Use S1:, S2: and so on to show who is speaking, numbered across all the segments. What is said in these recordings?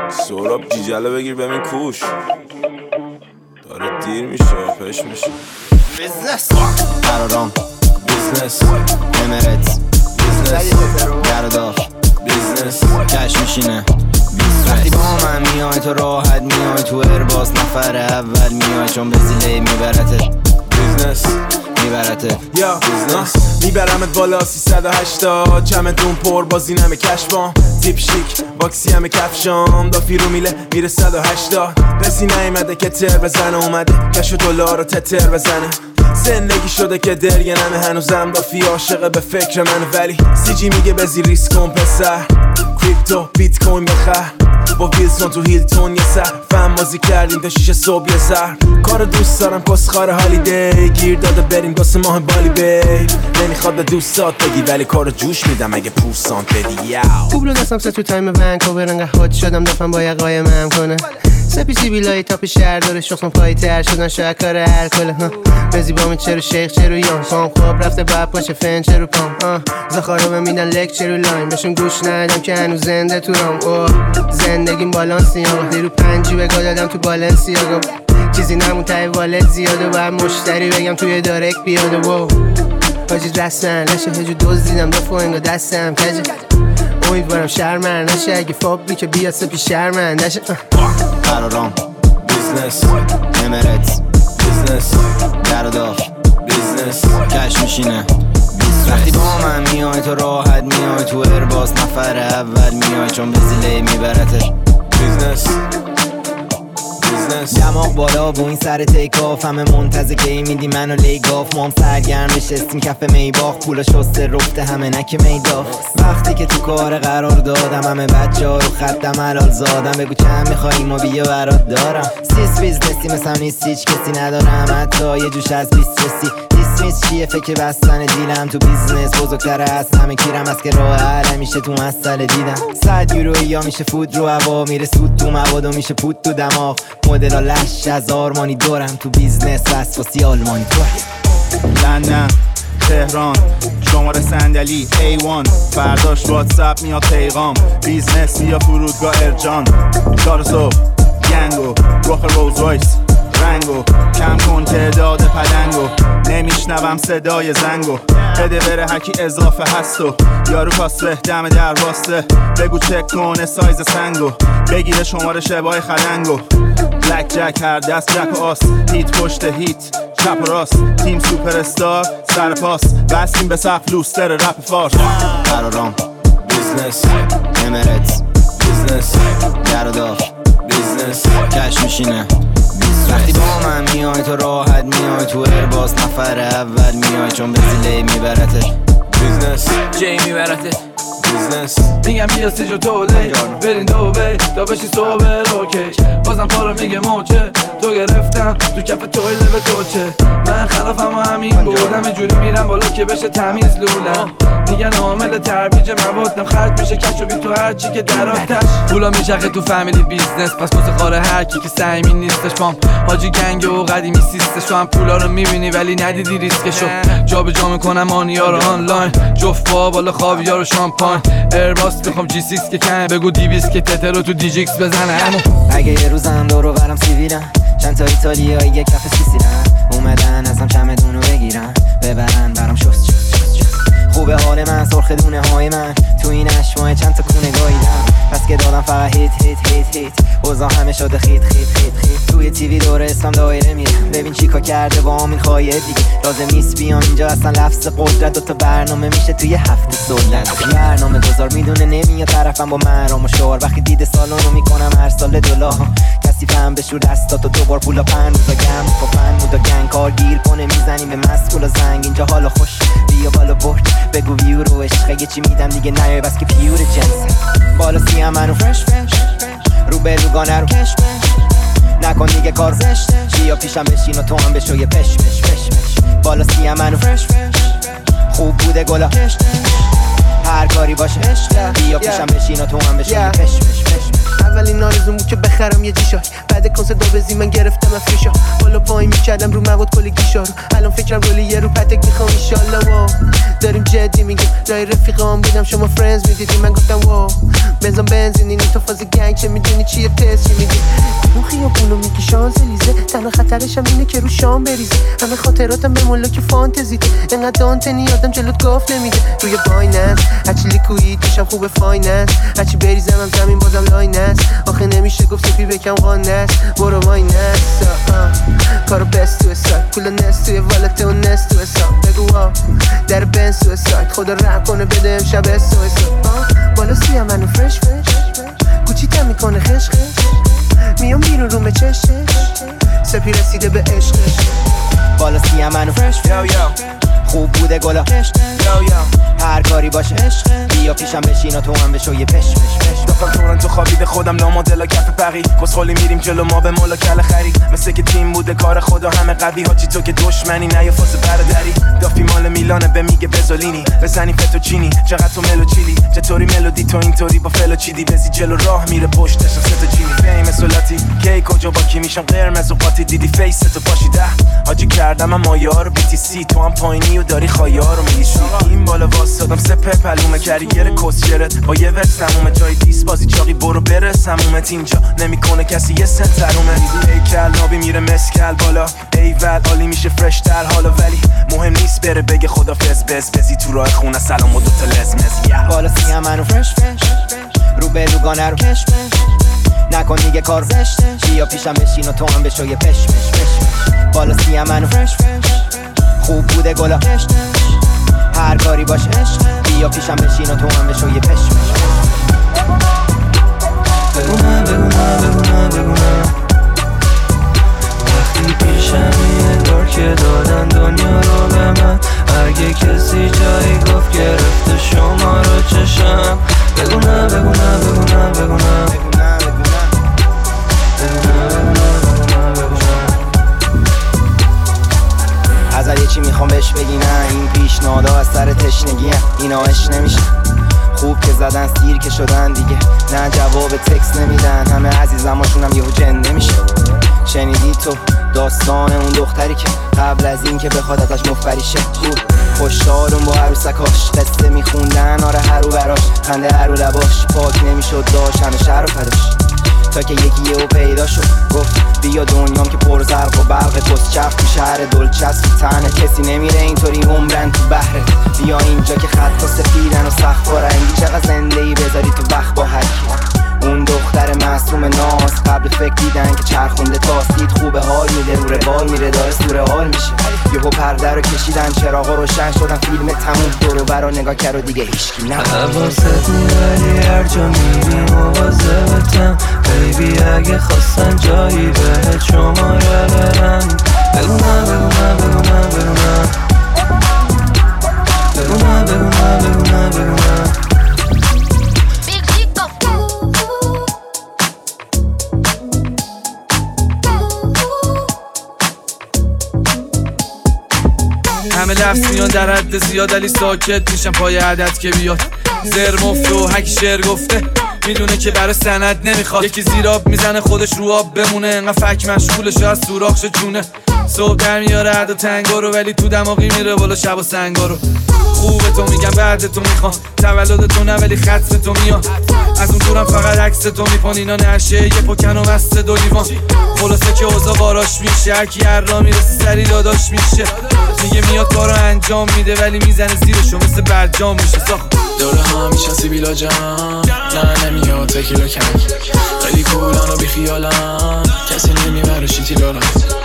S1: سوراب جیجله بگیر ببین کوش داره دیر میشه پش میشه بیزنس
S2: قرارم بیزنس امارات بیزنس گرداف بیزنس کش میشینه وقتی با من میای تو راحت میای تو ارباز نفر اول میای چون به زیله میبرته
S1: بیزنس
S2: میبرته
S1: یا میبرمت بالا 380 چمدون پر بازی نمه کشفام تیپ شیک باکسی همه کفشام دافی رو میره 180 رسی نیمده که تر بزنه اومده کش و دلار رو تتر بزنه زندگی شده که درگه نمه هنوزم دافی عاشقه به فکر من ولی سیجی میگه بزی ریسک کن پسر کریپتو بیت کوین بخر با ویلسون تو هیلتون یه سر فهم بازی کردیم تا 6 صبح یه سر کار دوست دارم کسخار هالیدی گیر داده بریم واسه ماه بالی بی نمیخواد به دوستات بگی ولی کارو جوش میدم اگه پورسانت بدی یاو
S3: خوب رو دستم سه تو تایم ونکوور انقدر هات شدم دفعه با یقای مم کنه سپیسی بیلای تاپ شهر داره شخصم پایی تر شدن شاید کار الکل بزی با من چرو شیخ چرو یان پام خواب رفته بعد پاشه فن چرو پام زخارا به میدن لک چرو لاین بهشون گوش ندم که هنوز زنده تو رام زندگیم بالانسی ها وقتی رو پنجی بگاه دادم تو بالانسی ها چیزی نمون تای والت زیاده باید مشتری بگم توی دارک بیاده و حاجی رسن لشه هجو دوز دیدم دفعه انگا دستم کجه امیدوارم شرمن نشه اگه فاب که بیاد سپی شرمن نشه
S2: قرارم بیزنس امارات بیزنس گرداف بیزنس کش میشینه وقتی با من میای تو راحت میای تو ارباز نفر اول میای چون به زیله میبرته
S1: بیزنس
S2: دماغ بالا و این سر تیک آف همه منتظر کی میدی منو لیگاف ما هم سرگرم نشستیم کف میباخ پولا شسته رفته همه نک میداف وقتی که تو کار قرار دادم همه بچه ها رو خطم حلال زادم بگو چند میخوایی ما بیا برات دارم سیس بیزنسی مثل نیست هیچ کسی ندارم حتی یه جوش از بیست رسی دیسمیس چیه فکر بستن دیلم تو بیزنس بزرگتره از همه کیرم از که راه حل میشه تو مسئله دیدم 100 یورو یا میشه فود رو هوا میره سود تو مواد و میشه پود تو دماغ مدل لش از آرمانی دورم تو بیزنس وسواسی آلمانی تو
S4: لندن تهران شماره صندلی A1 فرداش واتساپ میاد پیغام بیزنس یا فرودگاه ارجان چهار صبح گنگو رخ روز رایس رنگو کم کن تعداد پلنگو نمیشنوم صدای زنگو بده بره هکی اضافه هستو یارو کاسه دم در واسه بگو چک کنه سایز سنگو بگیره شماره شبای خلنگو بلک جک هر دست جک و آس هیت پشت هیت چپ و راست تیم سوپر استار سر پاس بستیم به سقف لوستر رپ فارس
S2: قرارم بیزنس امارات بیزنس گرداف بیزنس کش میشینه وقتی با من میای تو راحت میای تو ارباز نفر اول میای چون به زیله میبرته
S1: بیزنس
S5: جی میبرته
S1: بیزنس
S5: میگم بیا سیجو توله برین دوبه تا بشی صبح روکش بازم پارو میگه موچه تو گرفتم تو کف تویله به توچه من خلافم و همین بودم اینجوری میرم بالا که بشه تمیز لولم میگن عامل ترویج موادم خرج میشه کشو بی تو هرچی که در آتش پولا میچرخه تو فامیلی بیزنس پس کس خاره هرکی که سعیمی نیستش پام حاجی گنگ و قدیمی سیستش تو هم پولا رو میبینی ولی ندیدی ریسکشو جا به جا میکنم مانیا رو آنلاین جفت با بالا خاویار و شامپاین ایرباس میخوام جی 6 که کمه بگو دیویس که تتر رو تو دیجیکس بزنه
S2: اگه یه روزم دورو برم سیویلم چند تا ایتالیایی یک کف سیسیلم اومدن ازم چمدونو بگیرن ببرن برام شست خوبه حال من سرخ دونه های من تو این اشماه چند تا کونه گاییدم پس که دادم فقط هیت اوضاع همه شده خیت توی تیوی دور اسمم دایره میرم ببین چیکا کرده با همین خواهیه دیگه لازم نیست بیام اینجا اصلا لفظ قدرت دوتا برنامه میشه توی هفته سلطت برنامه گذار میدونه نمیاد طرفم با مرام و شعار وقتی دیده سالونو میکنم هر سال $. کسی فهم بشور دستاتو دوبار پولا 5 روزا گم با مودا گنگ کار گیر کنه میزنیم به مسئول زنگ اینجا حالا خوش بیا بالا برد بگو ویو رو عشق اگه چی میدم دیگه نیای بس که پیور جنسه بالا سیم منو فرش رو بلوگانه رو کش نکن دیگه کار زشته بیا پیشم بشین و تو هم بشو یه پش بالا سیم منو فرش خوب بوده گلا هر کاری باشه بیا پیشم بشین و تو هم بشو یه پش
S3: اولین آرزوم بود که بخرم یه جیشاک بعد کنسرت دوبزی من گرفتم افریشا بالا پایین میکردم رو مواد کلی گیشا رو الان فکرم رولی یه رو پتک میخوام ایشالله واو داریم جدی میگیم رای رفیقام بودم شما فرندز میدیدی من گفتم واو بنزین اینی تو فاز گنگ چه میدونی چیه پس چی میگی اون خیابونو میگی شانزلیزه تنها خطرش هم اینه که رو شام بریزه همه خاطراتم به ملاک فانتزیته انقدر دانتنی آدم جلوت گاف نمیده روی بایننس هرچی لیکوید میشم خوب فایننس هرچی بریزم هم زمین بازم لایننس آخه نمیشه گفت سپی بکم قاننس برو وایننس کارو بست تو اسایت پول نست توی والت و نست تو حساب بگو در بنز تو اسایت خدا رحم کنه بده امشب اسو بالا سوی منو فرش کوچیتم میکنه خش میام بیرون رو چش سپی رسیده به عشقش
S2: بالا سیم منو فرش خوب بوده گلا هر کاری باشه بیا پیشم بشین و تو هم بشو یه پش
S1: دفعه تورنتو خوابیده خودم نامدلا کف پقی کسخالی میریم جلو ما به مولا کل خرید مثل که تیم بوده کار خدا همه قوی حاجی تو که دشمنی نه یا فاز برادری دافی مال میلانه به میگه بزولینی بزنی فتوچینی چقدر تو ملو چیلی چطوری ملودی تو اینطوری با فلو چیدی بزی جلو راه میره پشتش سه تا چینی فیم سولاتی کی کجا با کی میشم قرمز و قاطی دیدی فیس تو پاشیده حاجی کردم اما یارو BTC تو هم پایینی و داری خایارو میشی این بالا واسادم سپه پلومه کریگر کسچرت با یه ورس تموم جای دیس بازی چاقی برو برس همومت اینجا نمیکنه کسی یه سنت ترومه ای کل نابی میره مسکل بالا ایول عالی میشه فرش تر حالا ولی مهم نیست بره بگه خدافظ بزی تو راه خونه سلام و دوتا لزمز
S2: بالا سیم منو فرش رو بلوگانه رو کش نکن دیگه کار زشته بیا پیشم بشین و تو هم بشو یه پش بالا سیم منو فرش خوب بوده گلا هر کاری باشه بیا پیشم بشین و تو هم بشو یه پش بگونه وقتی پیشم انگار که دادن دنیا رو به من اگه کسی جایی گفت گرفته شما رو چشم بگونه ازت یه چی میخوام بهش بگی نه این پیشنهادا از سر تشنگیه اینا اش نمیشه خوب که زدن سیر که شدن دیگه نه جواب تکس نمیدن همه عزیزماشونم یهو جنده میشه شنیدی تو داستان اون دختری که قبل از این که بخواد ازش مفبریشه بود خوشحالون با عروسکاش قصه میخوندن آره هرو براش خنده هرو لباش پاک نمیشد داشت همه شهر و فداش تا که یکی یهو پیدا شد گفت بیا دنیام که پر زرق و برق پست چرخ تو شهر دلچسب تو تنه کسی نمیره اینطوری عمرن تو بحره بیا اینجا که خطا سفیدن و سخت با رنگی چقدر زندگی بذاری تو وقت با هرکی اون دختر معصوم ناز قبل فکر دیدن که چرخونده تاستید خوبه حال میده رو روال میره داره سوره حال میشه یهو پرده رو کشیدن چراغا روشن شدن فیلم تموم دورو برا نگاه کرد و دیگه هیچکی نه
S6: حواست میبری هر جا میری مواظبتم بیبی اگه خواستن جایی بهت شماره برن بگونه
S5: همه لفظ میان در حد زیاد علی ساکت میشم پای عدد که بیاد زر مفت و هکی شعر گفته میدونه که برای سند نمیخواد یکی زیراب میزنه خودش رو آب بمونه انقدر فک مشغولش از سوراخش جونه صبح در میاره عد و تنگا رو ولی تو دماغی میره بالا شب و سنگا رو خوبه تو میگم بعد تو میخوام تولد تو نه ولی خط تو میاد از اون دورم فقط عکس تو میپون اینا نشه یه پکن و مست دو لیوان خلاصه که اوضاع باراش میشه هرکی هر را میرسه سری داداش میشه میگه میاد کارو انجام میده ولی میزنه زیرشو مثل برجام میشه ساخت
S7: دوره ها میشن سیبیلا جان نه نمیاد تکیلا کنک خیلی کولان و بیخیالم کسی نمیبره شیتی لالم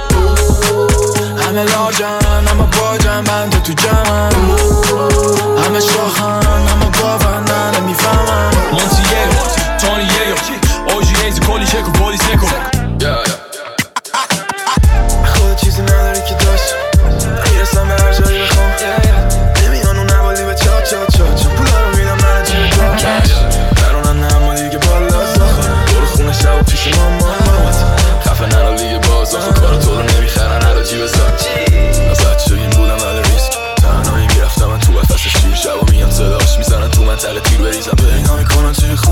S7: همه لاجن اما باجن بنده تو جمعن همه شاخن اما باورن نمیفهمن مونتیگو تونیگو اوجی ایزی کلی شکو پولیس نکو خود چیزی نداری که داشت میرسم به هر جایی بخوام نمیان اون نوالی به چا پولا رو میدم من جیب داکش درونم نما دیگه بالا ساخه برو خونه شب و پیش ماما خفه نرا لیگه باز آخه کار تو رو نمیخرن هر جیب زاک نزد شدیم بودم علی ریسک تنهایی میرفتم من تو قفص شیر شب و میان صداش میزنن تو من تله تیر بریزم به اینا میکنن توی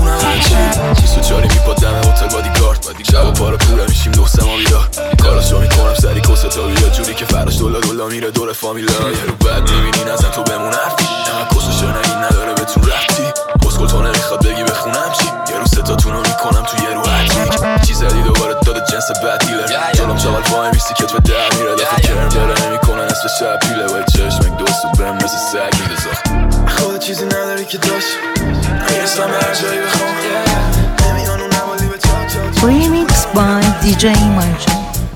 S7: مثل بد دیلر جلوم چاقل وای میستی کتف در میره دفعه کرم داره نمیکنه نصف شب پیله و چشمک دوستو بهم مثل سگ میده زخ خود چیزی نداری که داشت میرسم به هر جایی بخوام نمیانو نوالی به چا
S8: Remix by DJ Mancho.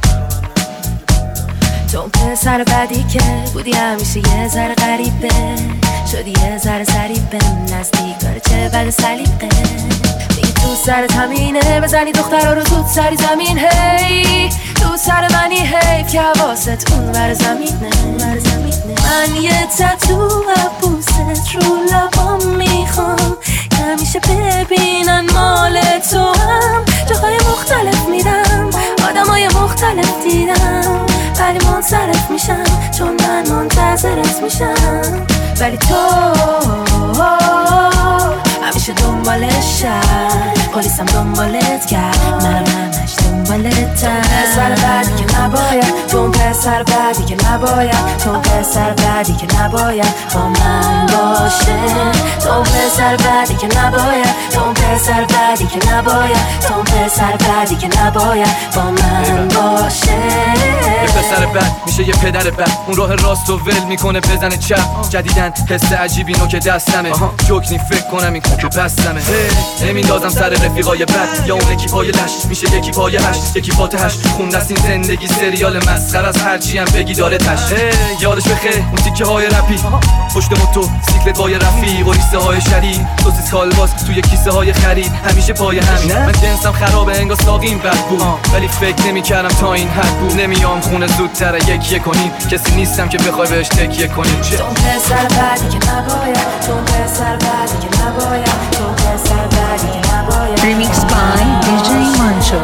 S9: تو پسر بدی که بودی همیشه یه ذره غریبه شدی یه ذره ضریبه نزدیک داره چه بد سلیقه دیگه تو سرت همینه بزنی دخترها رو زود سری زمین هی تو سر منی حیف که حواست اون ور زمینه من یه تتو و پوست رو لبام میخوام که همیشه ببینن مال تو هم جاهای مختلف میرم آدمای مختلف دیدم ولی منصرف میشم چون من منتظرت میشم ولی تو همیشه دنبالشم پلیسم دنبالت کرد منم همش دنبالتم پسر بعدی که نباید تو پسر بعدی که نباید تو پسر بعدی که نباید با من باشه تو پسر بعدی که نباید تو پسر بعدی که نباید تو پسر بعدی که نباید با من باشه
S5: یه پسر بد میشه یه پدر بد اون راه راست و ول میکنه بزنه چپ جدیدن حس عجیبی نو که دستمه جوکنی فکر کنم این که بستمه نمیندازم سر رفیقای بد یا اون یکی پای لش میشه یکی پای هشت یکی فاتحش خون است این زندگی سریال مسخره از هرچی هم بگی داره تش یادش بخیر اون تیکه های رپی پشت موتو سیکلت وای رفیق و ریسه های شدید سوسیس کالباس توی کیسه های خرید همیشه پای همین من جنسم خرابه انگار ساقیم بد بود ولی فکر نمی‌کردم تا این حد بود نمیام خونه زودتر یکیه کنین کسی نیستم که بخوای بهش تکیه کنین چه
S9: تو پسر بعدی که نباید تو پسر بعدی که نباید تو پسر بعدی که نباید
S8: Remix by DJ Mancho.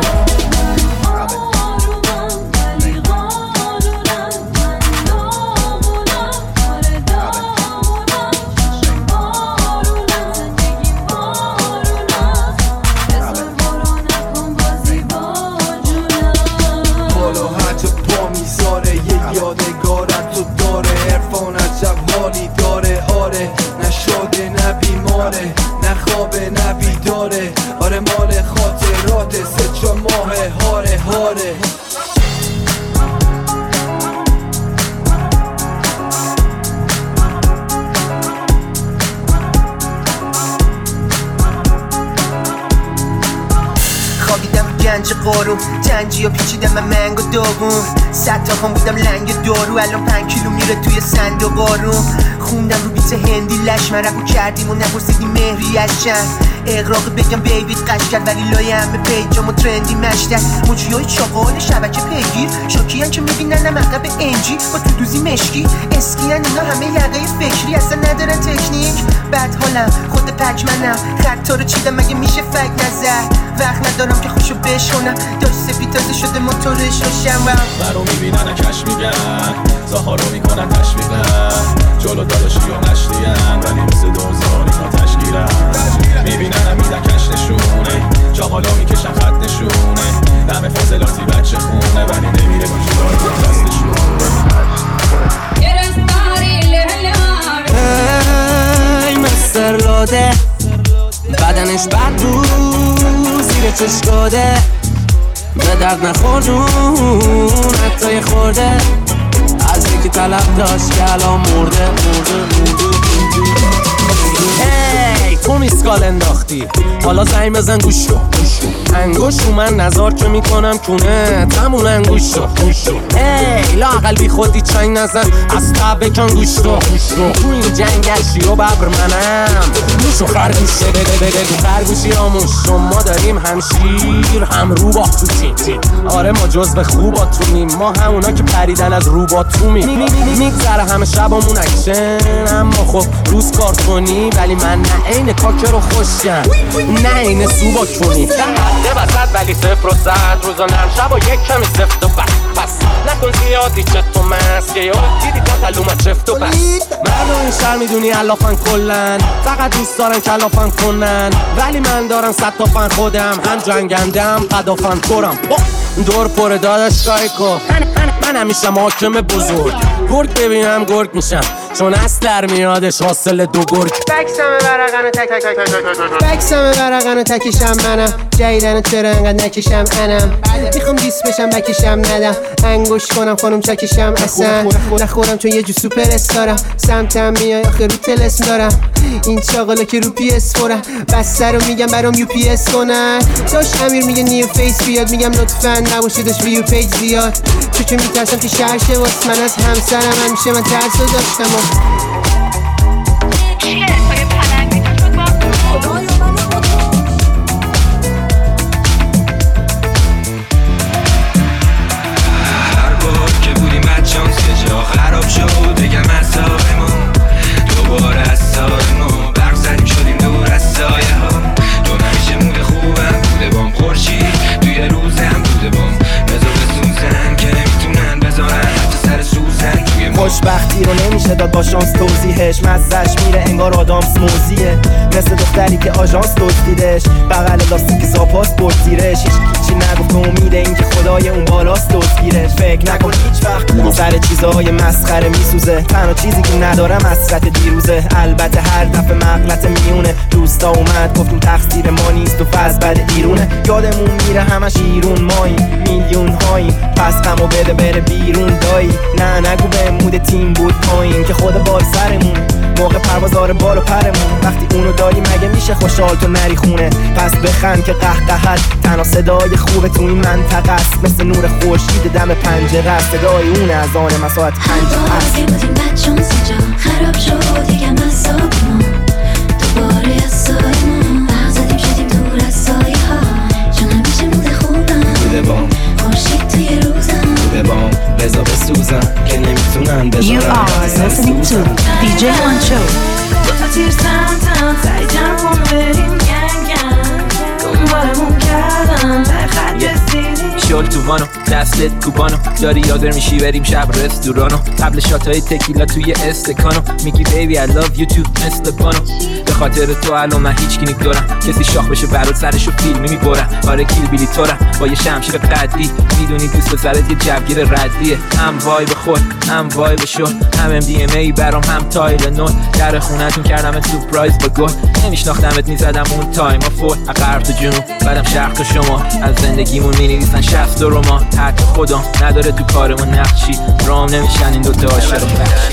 S10: قارو جنجی و پیچیدم من منگو داغون 100 تا خون بودم لنگ دارو الان 5 کیلو میره توی صندوق آروم خوندم رو بیت هندی لش من رپو کردیم و نپرسیدیم مهری از چند اقراق بگم بیبیت قش کرد ولی لای همه پیجام و ترندی مشتر موجیای چاقال شبکه پیگیر شاکیان که میبینن مقب انجی با تو دوزی مشکی اسکیان اینا همه یقه فکری اصلا ندارن تکنیک بعد حالم خود پکمنم خطا رو چیدم مگه میشه فک نظر وقت ندارم که خوشو بشونم داشت سپیتازه شده موتورش روشن
S11: برو میبینن کش میگن زاها رو میکنن تشویقن جلو داداشی و نشتیان ولی مثل دوزاری ها تشگیرن میبینن میدن کش نشونه چاقالا میکشن خط نشونه دم فاضلاتی بچه خونه ولی نمیره گوشگاه تو دستشونه
S12: ای مستر لاده بدنش بد بود زیر چشکاده به درد نخوردون حتی یه خورده از یکی طلب داشت که الان مرده هی تو میسکال انداختی حالا زنگ بزن گوش رو انگوش رو من نظار که میکنم کونه تمون انگوش رو هی لااقل بی خودی چنگ نزن از تب بکن گوش رو تو این جنگشی و ببر منم موش و خرگوشه بگو خرگوشی آموش شما داریم همشیر هم رو با توتیم آره ما جز به خوباتونیم ما همونا که پریدن از رو با تومیم میگذره همه شبامون اکشن اما خب روز کار کنی ولی من نه این کاکه رو خوشم نه این سوبا کنی حده بسد ولی 0% روزا نرم شب و یک کمی سفت و پس نکن زیادی چت و مست که یاد دیدی تا تلومت چفت و بس مردم این شهر میدونی علافن کلن فقط دوست دارن کلافن کنن ولی من دارم 100 تا فن خودم هم جنگندم قدافن کورم دور پر داداش کاری کن من همیشه محاکم بزرگ گرگ ببینم گرگ میشم چون از در میادش حاصل دو گرگ.
S3: بکسم ورقنو تک تک تک تک بکسم ورقنو تکشم منم جیدنو چرا انقدر نکشم انم میخوام دیس بشم بکشم ندم انگوش کنم خانم چکشم اصلا نخورم چون یه جو سوپر استارم سمتم میای آخه رو تلسم دارم این چاقالا که رو پی اس فورم بسته رو میگم برام یو پی اس کنن داشت امیر میگه نیو فیس بیاد میگم لطفا نباشه داشت ویو پیج زیاد چون میترسم که شهر شه واسه من از همسرم همیشه من ترسو داشتم
S13: هر بار که بودیم بدشانس یه جا خراب شد بگم اعصابمون دوباره از سارمون برق زدیم شدیم دور از سایه ها تو همیشه مود خوبم بوده بام خورشید توی روزم بوده بام بذار بسوزن که نمیتونن بذارن حتی سر سوزن توی
S14: خوشبختی رو نمیشه داد با شانس توضیحش مزهش میره انگار آدم سموزیه مثل دختری که آژانس دزدیدش بغل لاستیک زاپاس برد زیرش هیچی نگفت امیده اینکه خدای اون بالاست دزدگیرش فکر نکن هیچ وقت سر چیزهای مسخره میسوزه تنها چیزی که ندارم حسرت دیروزه البته هر دفعه مغلط میونه دوستا اومد گفتیم تقصیر ما نیست و فاز بد ایرونه یادمون میره همش ایرون مایی میلیون هایی پس غمو بده بره بیرون دایی نه نگو به مود تیم بود پایین که خدا بال سرمون موقع پرواز داره بال و پرمون وقتی اونو داری مگه میشه خوشحال تو نری خونه پس بخند که قهقهت تنها صدای خوبه تو این منطقه است مثل نور خورشید دم پنجره است صدای اونه از آن مساعت 5 است
S9: بودیم بدشانس جا خراب شد یکم اعصابمون دوباره از سایمون برق زدیم شدیم دور از سایه ها چون همیشه مود خوبم
S14: بوده بام
S9: خورشید توی روزم
S14: بوده بام بذار بسوزن که نمیتونن
S8: You
S14: بذارن
S8: are listening to DJ Mancho.
S6: دو تا تیر سمتم سعی جمع کن بریم گنگ گنگ دنبالمون کردن در خط رسیدیم
S5: شل تو وانو دستت کوبانو داری یادر میشی بریم شب رستورانو قبل شاتای تکیلا توی استکانو میگی بیبی I love you too مثل بانو به خاطر تو الان من هیچ کی ندارم کسی شاخ بشه برات سرشو فیلمی میبرم آره کیل بیلی تورم با یه شمشیر قدی میدونی دوست سرت یه جوگیر ردیه هم وای به خود هم وای به شد هم MDMA برام هم تایل نوت در خونتون کردم سورپرایز با گل نمیشناختمت میزدم اون تایم فور غرب تو جنوب بعدم شرق تا شما از زندگیمون مینویسن 60 رمان حتی خودم نداره تو کارمون نقشی رام نمیشن این دوتا عاشق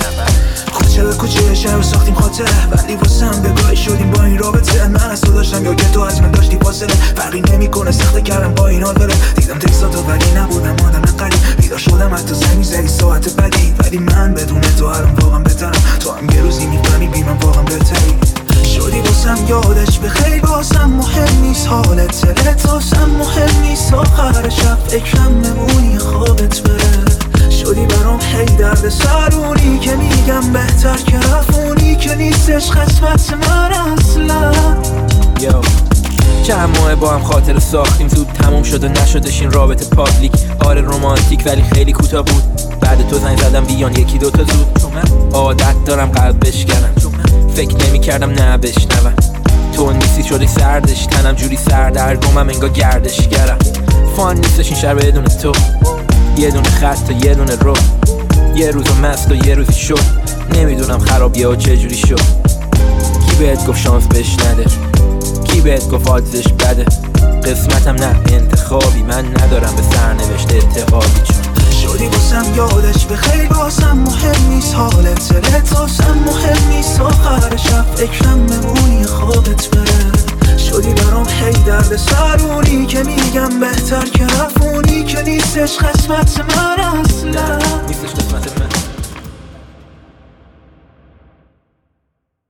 S7: کوچه به کوچه شهر ساختیم خاطره ولی واسم بگاهی شدیم با این رابطه من از تو داشتم یا که تو از من داشتی فاصله فرقی نمیکنه سخته کردم با این حال بره دیدم تکساتو ولی نبودم آدم قریب بیدار شدم حتی زنگ زدی ساعت بدی ولی من بدون تو الان واقعا بهترم تو هم یه روزی میفهمی بی من واقعا بهتری شدی واسم یادش بخیر واسم مهم نیست حالت دلت واسم مهم نیست آخر شب فکرم نمونی خوابت بره شدی برام هی درد سرونی که میگم بهتر که رفونی که نیستش قسمت من اصلا
S5: یو چند ماه با هم خاطر ساختیم زود تموم شد و نشدش این رابطه پابلیک آره رومانتیک ولی خیلی کوتاه بود بعد تو زنگ زدم بیان یکی دوتا زود چون من عادت دارم قلب بشکنم فکر نمی کردم نه بشنوم تو نیستی شدی سردش تنم جوری سردرگمم انگار گردشگرم فان نیستش این شهر بدون تو یه دونه خط و یه دونه رو یه روز مست و یه روزی شد نمیدونم خرابیه و چجوری شد کی بهت گفت شانس بهش نده کی بهت گفت آدزش بده قسمتم نه انتخابی من ندارم به سرنوشت اتحادی چون
S7: شدی واسم یادش بخیر واسم مهم نیست حالت دلت واسم مهم نیست آخر شب فکرم نمونی خوابت بره شدی برام هی درد سرونی که میگم بهتر که رفونی که نیستش قسمت من